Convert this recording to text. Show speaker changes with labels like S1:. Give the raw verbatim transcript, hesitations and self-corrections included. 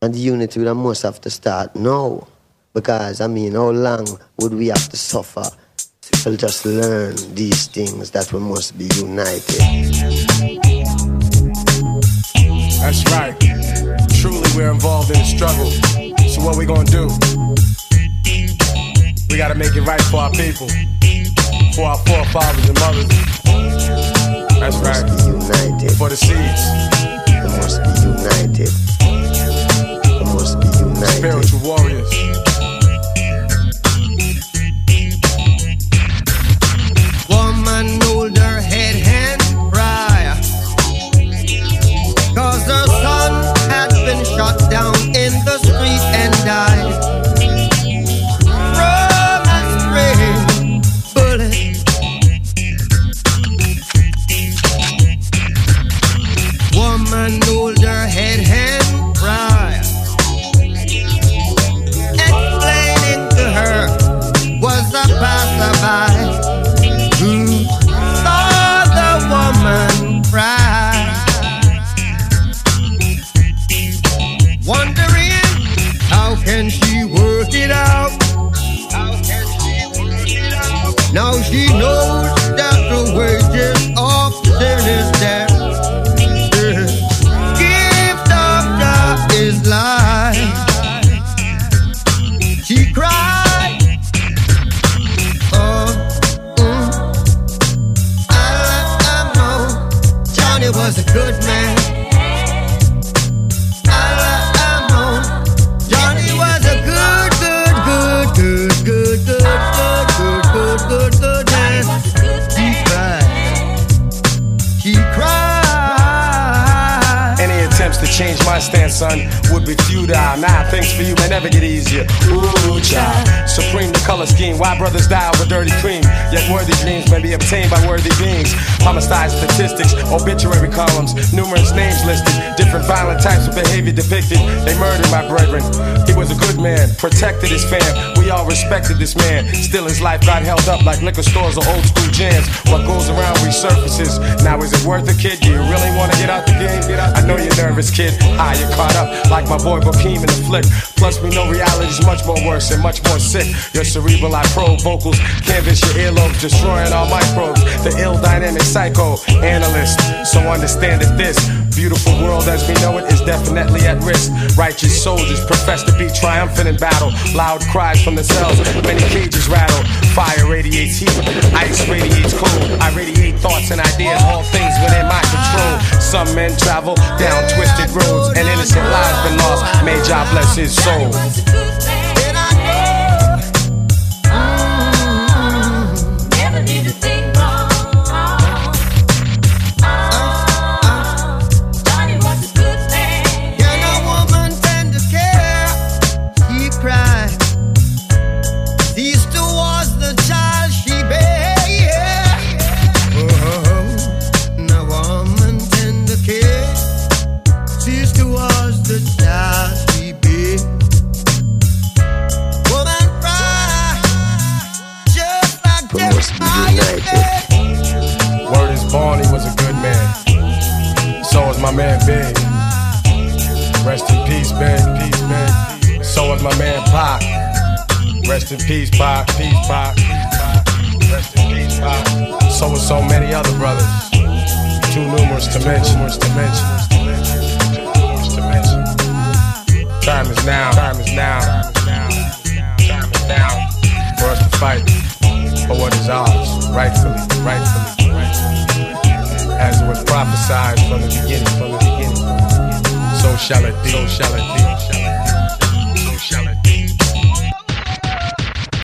S1: And the unity we must have to start now. Because, I mean, how long would we have to suffer to just learn these things that we must be united?
S2: That's right. Truly, we're involved in the struggle. So what we gonna do? We gotta make it right for our people, for our forefathers and mothers. That's right.
S1: We must be united.
S2: For the seeds.
S1: We must be united. We must be united.
S2: Spiritual warriors.
S3: Woman hold her head and cry, 'cause her son had been shot down in the street and died from a stray bullet. Woman hold her head and cry, explaining to her was a passerby who saw the woman cry, wondering how can she work it out. How can she work it out? Now she knows that the wages of sin is death. The gift of God is life. She cried, oh, mm. I know Johnny was a good man. I know Johnny was a good, good, good, good, good, good, good, good, good, good, good man. She cried. She cried.
S2: Any attempts to change my stance, son, would be futile. Nah, things for you may never get easier. Ooh, child. Supreme the color scheme. Why brothers die over dirty cream? Yet worthy dreams may be obtained by worthy beings. Homicide statistics, obituary columns, numerous names listed, different violent types of behavior depicted. They murdered my brethren. He was a good man, protected his fam. We all respected this man. Still his life got held up like liquor stores or old school jams. What goes around resurfaces. Now is it worth it, kid? Do you really want to get out the game? Get out. I know you're nervous, kid. Ah, you're caught up like my boy Bokeem in the flick. Plus we know reality's much more worse and much more sick. Your cerebral I probe vocals, canvas your earlobes, destroying all microbes. The ill dynamic psycho analyst. So understand that this beautiful world as we know it is definitely at risk. Righteous soldiers profess to be triumphant in battle. Loud cries from the cells, many cages rattle. Fire radiates heat, ice radiates cold. I radiate thoughts and ideas, all things within my control. Some men travel down twisted roads, and innocent lives been lost. May Jah bless his soul. My man Big, rest in peace, Big, peace, Big. So is my man Pac, rest in peace, Pac, peace, Pac, rest in peace, Pac. So is so many other brothers, too numerous to mention, to mention, to mention. Time is now, time is now, time is now for us to fight for what is ours, rightfully, rightfully, rightfully. As it was prophesied from the beginning, from the beginning. So shall it be, so shall it be, so shall it be.